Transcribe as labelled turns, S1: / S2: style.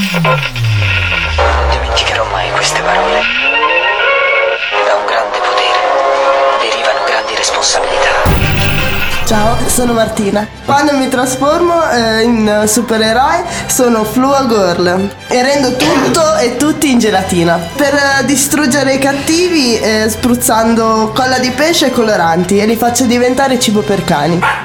S1: Non dimenticherò mai queste parole. Da un grande potere derivano grandi responsabilità.
S2: Ciao, sono Martina. Quando mi trasformo in supereroe sono Flua Girl e rendo tutto e tutti in gelatina per distruggere i cattivi spruzzando colla di pesce e coloranti e li faccio diventare cibo per cani.